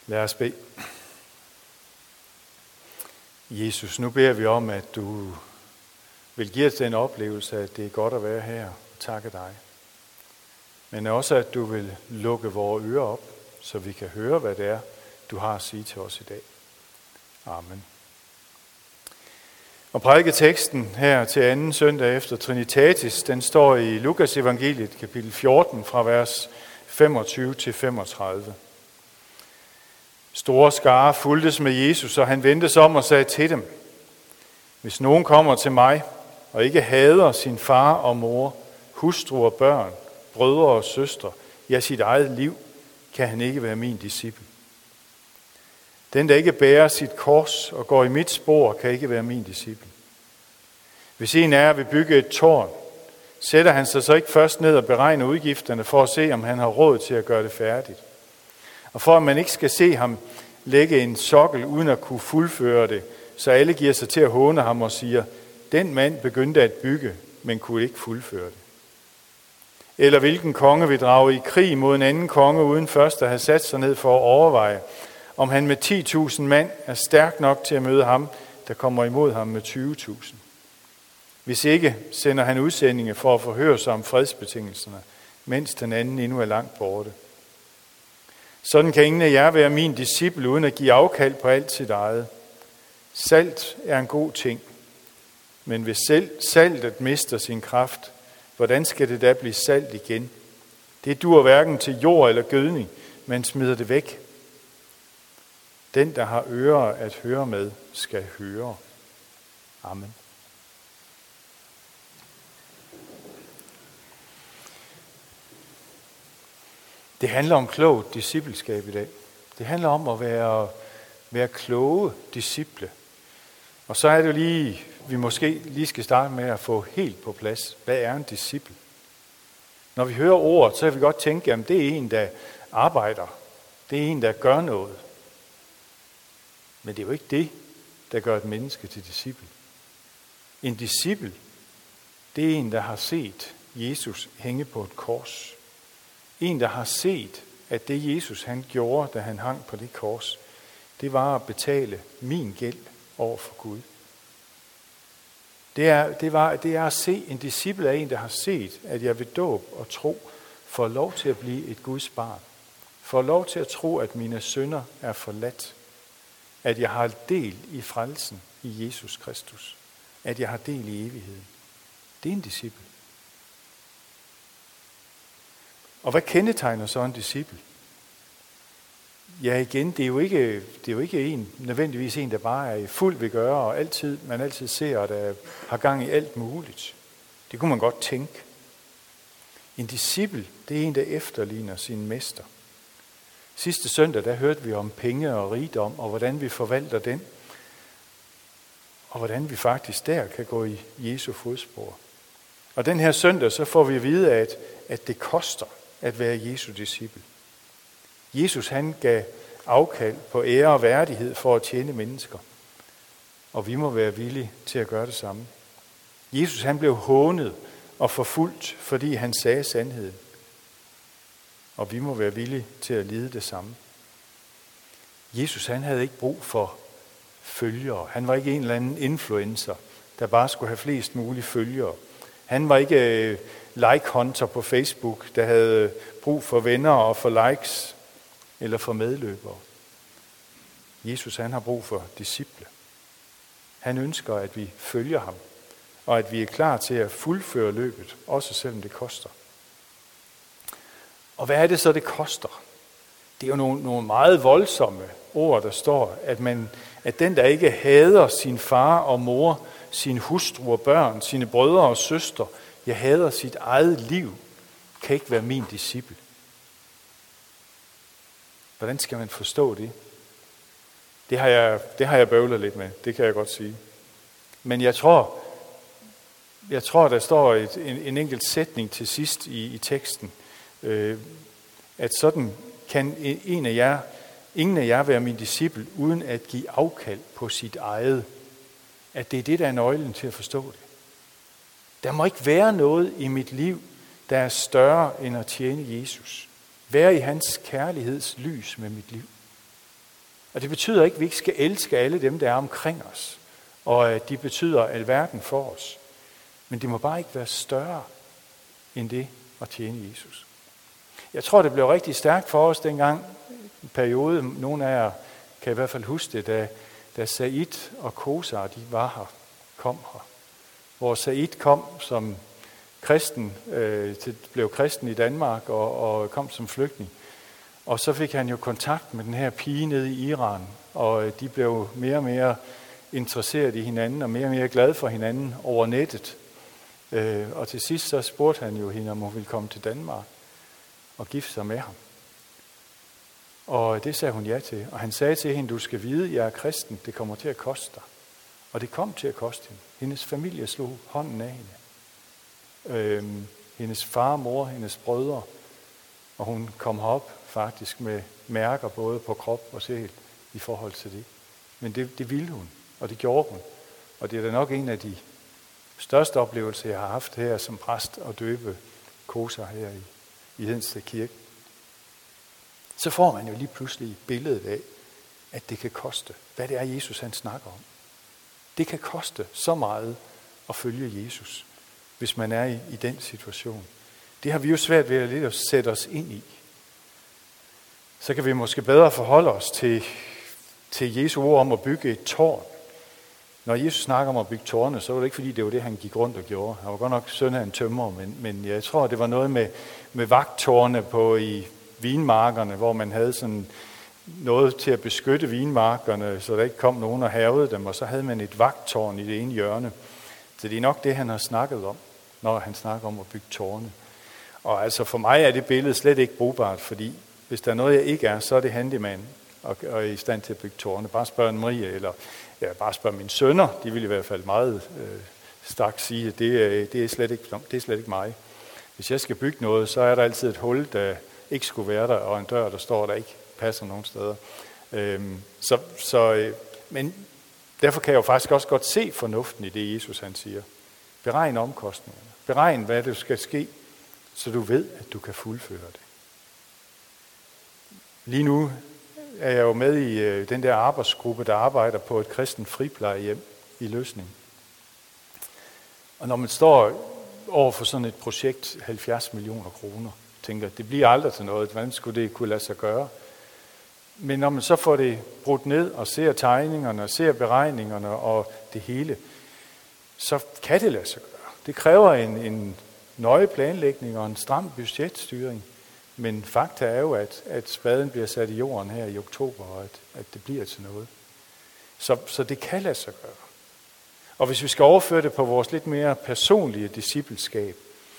Lad os bede. Jesus, nu beder vi om, at du vil give os den oplevelse, at det er godt at være her og takke dig. Men også, at du vil lukke vores ører op, så vi kan høre, hvad det er, du har at sige til os i dag. Amen. Og prædiketeksten her til anden søndag efter Trinitatis, den står i Lukas evangeliet, kapitel 14, fra vers 25 til 35. Store skare fulgtes med Jesus, og han vendte sig om og sagde til dem: Hvis nogen kommer til mig og ikke hader sin far og mor, hustru og børn, brødre og søstre, ja, sit eget liv, kan han ikke være min disciple. Den, der ikke bærer sit kors og går i mit spor, kan ikke være min disciple. Hvis en af jer vil bygge et tårn, sætter han sig så ikke først ned og beregner udgifterne for at se, om han har råd til at gøre det færdigt. Og for at man ikke skal se ham lægge en sokkel uden at kunne fuldføre det, så alle giver sig til at håne ham og siger: Den mand begyndte at bygge, men kunne ikke fuldføre det. Eller hvilken konge vil drage i krig mod en anden konge, uden først at have sat sig ned for at overveje, om han med 10.000 mand er stærk nok til at møde ham, der kommer imod ham med 20.000. Hvis ikke, sender han udsendinge for at forhøre sig om fredsbetingelserne, mens den anden endnu er langt borte. Sådan kan ingen af jer være min disciple, uden at give afkald på alt sit eget. Salt er en god ting, men hvis selv saltet mister sin kraft, hvordan skal det da blive salt igen? Det dur hverken til jord eller gødning, men smider det væk. Den, der har ører at høre med, skal høre. Amen. Det handler om klogt discipleskab i dag. Det handler om at være kloge disciple. Og så er det lige, vi måske lige skal starte med at få helt på plads. Hvad er en disciple? Når vi hører ordet, så kan vi godt tænke, at det er en, der arbejder. Det er en, der gør noget. Men det er jo ikke det, der gør et menneske til disciple. En disciple, det er en, der har set Jesus hænge på et kors. En, der har set, at det Jesus han gjorde, da han hang på det kors, det var at betale min gæld over for Gud. Det er at se, en disciple er en, der har set, at jeg ved dåb og tro får lov til at blive et Guds barn. Får lov til at tro, at mine synder er forladt. At jeg har del i frelsen i Jesus Kristus. At jeg har del i evigheden. Det er en disciple. Og hvad kendetegner så en disciple? Ja, igen, det er jo ikke nødvendigvis en, der bare er i fuld ved gøre, og man altid ser, at der har gang i alt muligt. Det kunne man godt tænke. En disciple, det er en, der efterligner sin mester. Sidste søndag, der hørte vi om penge og rigdom, og hvordan vi forvalter den, og hvordan vi faktisk der kan gå i Jesu fodspor. Og den her søndag, så får vi at vide, at det koster at være Jesu disciple. Jesus, han gav afkald på ære og værdighed for at tjene mennesker. Og vi må være villige til at gøre det samme. Jesus, han blev hånet og forfulgt, fordi han sagde sandheden. Og vi må være villige til at lide det samme. Jesus, han havde ikke brug for følgere. Han var ikke en eller anden influencer, der bare skulle have flest mulige følgere. Han var ikke like-hunter på Facebook, der havde brug for venner og for likes eller for medløbere. Jesus, han har brug for disciple. Han ønsker, at vi følger ham, og at vi er klar til at fuldføre løbet, også selvom det koster. Og hvad er det så, det koster? Det er jo nogle meget voldsomme ord, der står, at den, der ikke hader sin far og mor, sin hustru og børn, sine brødre og søstre, jeg hader sit eget liv, kan ikke være min disciple. Hvordan skal man forstå det? Det har jeg bøvlet lidt med, det kan jeg godt sige. Men jeg tror, der står en enkelt sætning til sidst i teksten, at sådan kan ingen af jer være min disciple, uden at give afkald på sit eget. At det er det, der er nøglen til at forstå det. Der må ikke være noget i mit liv, der er større end at tjene Jesus. Være i hans kærligheds lys med mit liv. Og det betyder ikke, at vi ikke skal elske alle dem, der er omkring os, og at de betyder alverden for os. Men det må bare ikke være større end det at tjene Jesus. Jeg tror, det blev rigtig stærkt for os dengang, en periode, nogle af jer kan i hvert fald huske det, da Said og Kosa, de var her, kom her. Hvor Said kom som kristen, blev kristen i Danmark og kom som flygtning. Og så fik han jo kontakt med den her pige nede i Iran, og de blev mere og mere interesseret i hinanden, og mere glade for hinanden over nettet. Og til sidst så spurgte han jo hende, om hun ville komme til Danmark og gifte sig med ham. Og det sagde hun ja til. Og han sagde til hende, du skal vide, jeg er kristen, det kommer til at koste dig. Og det kom til at koste hende. Hendes familie slog hånden af hende. Hendes far, mor, hendes brødre. Og hun kom herop faktisk med mærker både på krop og sjæl i forhold til det. Men det ville hun, og det gjorde hun. Og det er da nok en af de største oplevelser, jeg har haft her som præst og døbe Kosa her i Hedensted Kirke. Så får man jo lige pludselig billedet af, at det kan koste. Hvad det er, Jesus han snakker om. Det kan koste så meget at følge Jesus, hvis man er i den situation. Det har vi jo svært ved lidt at sætte os ind i. Så kan vi måske bedre forholde os til Jesu ord om at bygge et tårn. Når Jesus snakker om at bygge tårne, så var det ikke fordi, det var det, han gik rundt og gjorde. Han var godt nok søn af en tømrer, men jeg tror, det var noget med vagttårne i vinmarkerne, hvor man havde sådan noget til at beskytte vinmarkerne, så der ikke kom nogen og hærgede dem, og så havde man et vagttårn i det ene hjørne. Så det er nok det, han har snakket om, når han snakker om at bygge tårne. Og altså for mig er det billede slet ikke brugbart, fordi hvis der er noget, jeg ikke er, så er det handyman og er i stand til at bygge tårne. Bare spørg Marie, eller bare spørg mine sønner. De vil i hvert fald meget straks sige, at det er slet ikke mig. Hvis jeg skal bygge noget, så er der altid et hul, der ikke skulle være der, og en dør, der står, der ikke passer nogen steder. Men derfor kan jeg jo faktisk også godt se fornuften i det, Jesus han siger. Beregn omkostningerne. Beregn, hvad der skal ske, så du ved, at du kan fuldføre det. Lige nu er jeg jo med i den der arbejdsgruppe, der arbejder på et kristent friplejehjem i Løsning. Og når man står over for sådan et projekt, 70 millioner kroner, tænker, det bliver aldrig til noget, hvordan skulle det kunne lade sig gøre? Men når man så får det brudt ned og ser tegningerne og ser beregningerne og det hele, så kan det lade sig gøre. Det kræver en nøje planlægning og en stram budgetstyring. Men fakta er jo, at spaden bliver sat i jorden her i oktober, og at det bliver til noget. Så det kan lade sig gøre. Og hvis vi skal overføre det på vores lidt mere personlige discipleskab,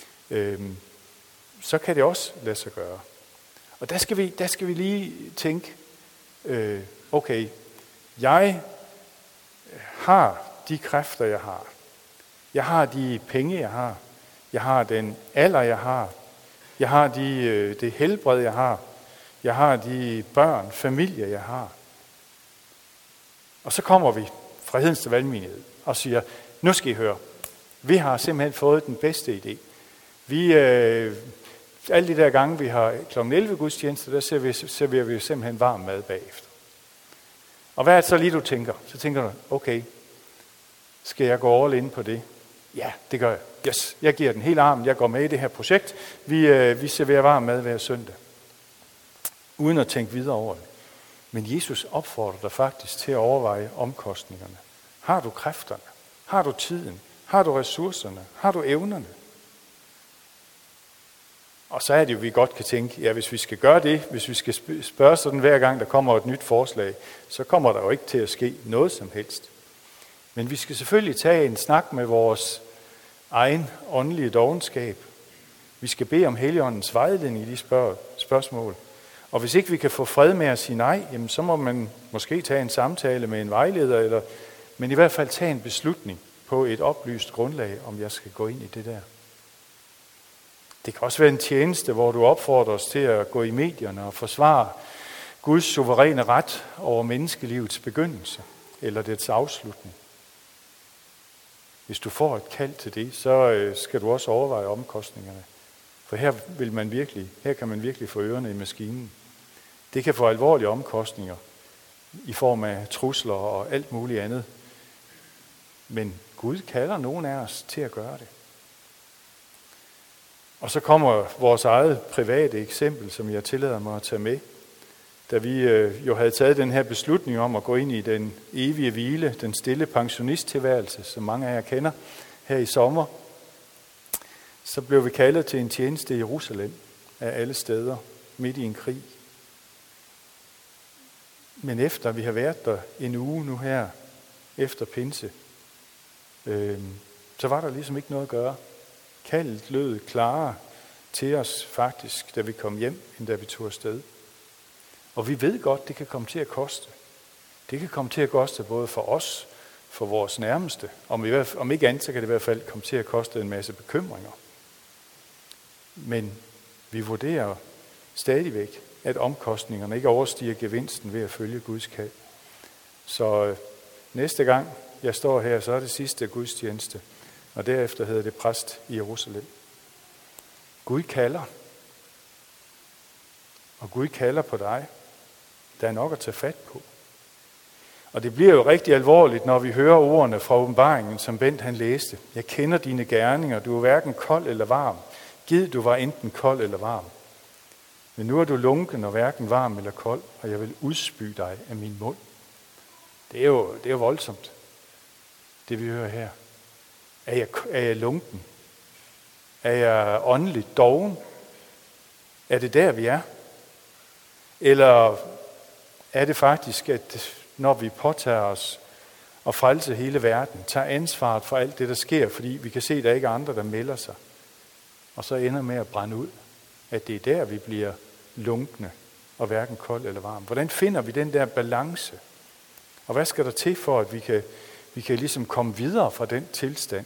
så kan det også lade sig gøre. Og der skal vi lige tænke, okay, jeg har de kræfter, jeg har. Jeg har de penge, jeg har. Jeg har den alder, jeg har. Jeg har det helbred, jeg har. Jeg har de børn, familie, jeg har. Og så kommer vi fra Hedensted Valgmenighed og siger, nu skal I høre, vi har simpelthen fået den bedste idé. Alle de der gange, vi har kl. 11 gudstjeneste, der serverer vi simpelthen varm mad bagefter. Og hvad er det så lige, du tænker? Så tænker du, okay, skal jeg gå all in på det? Ja, det gør jeg. Yes, jeg giver den hele armen, jeg går med i det her projekt. Vi serverer varm mad hver søndag. Uden at tænke videre over det. Men Jesus opfordrer dig faktisk til at overveje omkostningerne. Har du kræfterne? Har du tiden? Har du ressourcerne? Har du evnerne? Og så er det jo, vi godt kan tænke, ja, hvis vi skal gøre det, hvis vi skal spørge sådan hver gang, der kommer et nyt forslag, så kommer der jo ikke til at ske noget som helst. Men vi skal selvfølgelig tage en snak med vores egen åndelige dovenskab. Vi skal bede om Helligåndens vejledning i de spørgsmål. Og hvis ikke vi kan få fred med at sige nej, jamen så må man måske tage en samtale med en vejleder, men i hvert fald tage en beslutning på et oplyst grundlag, om jeg skal gå ind i det der. Det kan også være en tjeneste, hvor du opfordrer os til at gå i medierne og forsvare Guds suveræne ret over menneskelivets begyndelse eller dets afslutning. Hvis du får et kald til det, så skal du også overveje omkostningerne. For her kan man virkelig få ørerne i maskinen. Det kan få alvorlige omkostninger, i form af trusler og alt muligt andet. Men Gud kalder nogen af os til at gøre det. Og så kommer vores eget private eksempel, som jeg tillader mig at tage med. Da vi jo havde taget den her beslutning om at gå ind i den evige hvile, den stille pensionisttilværelse, som mange af jer kender, her i sommer, så blev vi kaldet til en tjeneste i Jerusalem af alle steder, midt i en krig. Men efter vi har været der en uge nu her, efter pinse, så var der ligesom ikke noget at gøre. Kaldet lød klarere til os faktisk, da vi kom hjem, end da vi tog afsted. Og vi ved godt, det kan komme til at koste. Det kan komme til at koste både for os, for vores nærmeste. Om ikke andet, så kan det i hvert fald komme til at koste en masse bekymringer. Men vi vurderer stadigvæk, at omkostningerne ikke overstiger gevinsten ved at følge Guds kald. Så næste gang jeg står her, så er det sidste gudstjeneste, og derefter hedder det præst i Jerusalem. Gud kalder, og Gud kalder på dig. Der er nok at tage fat på. Og det bliver jo rigtig alvorligt, når vi hører ordene fra åbenbaringen, som Bent han læste. Jeg kender dine gerninger, du er hverken kold eller varm. Gid du var enten kold eller varm. Men nu er du lunken og hverken varm eller kold, og jeg vil udspy dig af min mund. Det er jo voldsomt, det vi hører her. Er jeg lunken? Er jeg åndeligt doven? Er det der, vi er? Eller er det faktisk, at når vi påtager os at frelse hele verden, tager ansvaret for alt det, der sker, fordi vi kan se, at der ikke er andre, der melder sig, og så ender med at brænde ud, at det er der, vi bliver lunkne og hverken kold eller varm. Hvordan finder vi den der balance? Og hvad skal der til for, at vi kan ligesom komme videre fra den tilstand?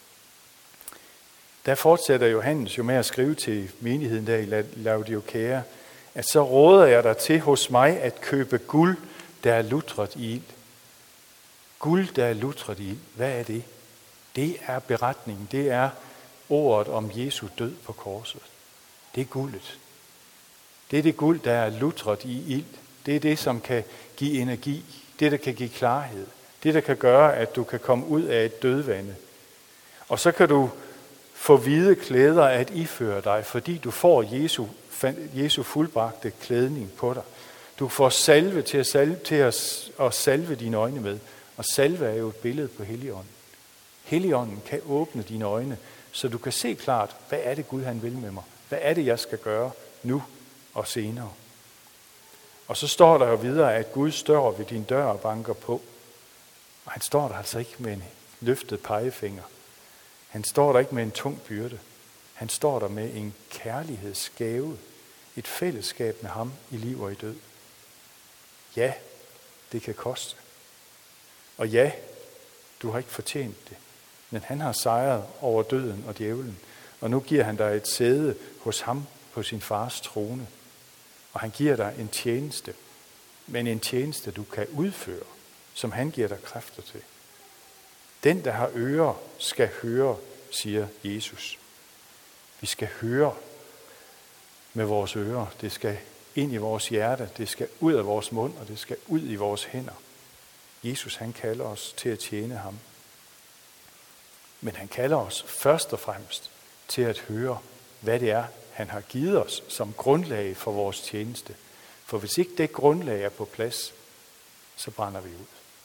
Der fortsætter Johannes jo med at skrive til menigheden der i Laodikea, at så råder jeg dig til hos mig at købe guld, der er lutret i ild. Guld, der er lutret i ild. Hvad er det? Det er beretningen. Det er ordet om Jesu død på korset. Det er guldet. Det er det guld, der er lutret i ild. Det er det, som kan give energi. Det, der kan give klarhed. Det, der kan gøre, at du kan komme ud af et dødvande. Og så kan du få hvide klæder at iføre dig, fordi du får Jesu fuldbragte klædning på dig. Du får salve til at salve dine øjne med. Og salve er jo et billede på Helligånden. Helligånden kan åbne dine øjne, så du kan se klart, hvad er det Gud han vil med mig? Hvad er det, jeg skal gøre nu og senere? Og så står der jo videre, at Gud står ved din dør og banker på. Og han står der altså ikke med en løftet pegefinger. Han står der ikke med en tung byrde. Han står der med en kærlighedsgave. Et fællesskab med ham i liv og i død. Ja, det kan koste. Og ja, du har ikke fortjent det. Men han har sejret over døden og djævlen. Og nu giver han dig et sæde hos ham på sin fars trone. Og han giver dig en tjeneste. Men en tjeneste, du kan udføre, som han giver dig kræfter til. Den, der har ører, skal høre, siger Jesus. Vi skal høre med vores ører. Det skal ind i vores hjerte. Det skal ud af vores mund, og det skal ud i vores hænder. Jesus, han kalder os til at tjene ham. Men han kalder os først og fremmest til at høre, hvad det er, han har givet os som grundlag for vores tjeneste. For hvis ikke det grundlag er på plads, så brænder vi ud.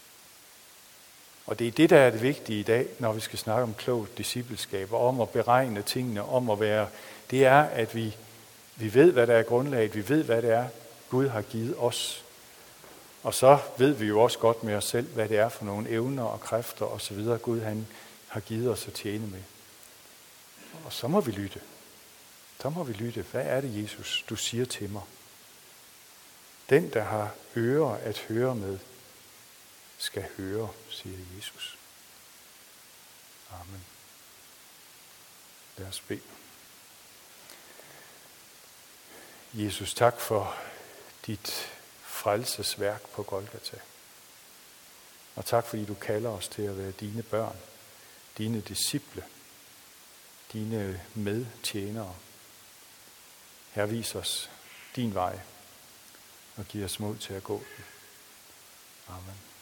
Og det er det, der er det vigtige i dag, når vi skal snakke om klogt discipleskab, og om at beregne tingene, om at være, det er, at vi ved, hvad der er grundlaget, vi ved, hvad det er, Gud har givet os. Og så ved vi jo også godt med os selv, hvad det er for nogle evner og kræfter osv., Gud han har givet os at tjene med. Og så må vi lytte. Så må vi lytte. Hvad er det, Jesus, du siger til mig? Den, der har ører at høre med, skal høre, siger Jesus. Amen. Lad os bede. Jesus, tak for dit frelsesværk på Golgata. Og tak, fordi du kalder os til at være dine børn, dine disciple, dine medtjenere. Her vis os din vej og giv os mod til at gå den. Amen.